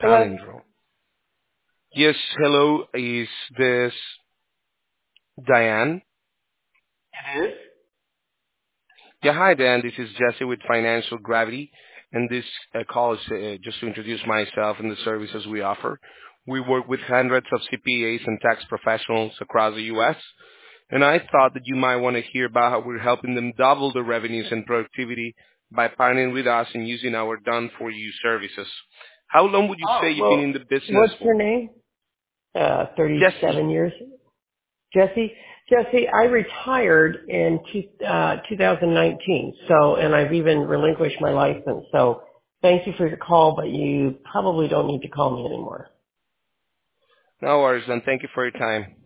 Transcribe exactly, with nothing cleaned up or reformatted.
Hello? Alindro. Yes, hello. Is this Diane? It is? Yeah, hi, Diane. This is Jesse with Financial Gravity, and this uh, call is uh, just to introduce myself and the services we offer. We work with hundreds of C P As and tax professionals across the U S, and I thought that you might want to hear about how we're helping them double their revenues and productivity by partnering with us and using our done-for-you services. How long would you say Oh, you've been well, in the business what's for? your name? Uh, Jesse. thirty-seven years. Jesse? Jesse, I retired in two, uh, two thousand nineteen, so, and I've even relinquished my license, so thank you for your call, but you probably don't need to call me anymore. No worries, and thank you for your time.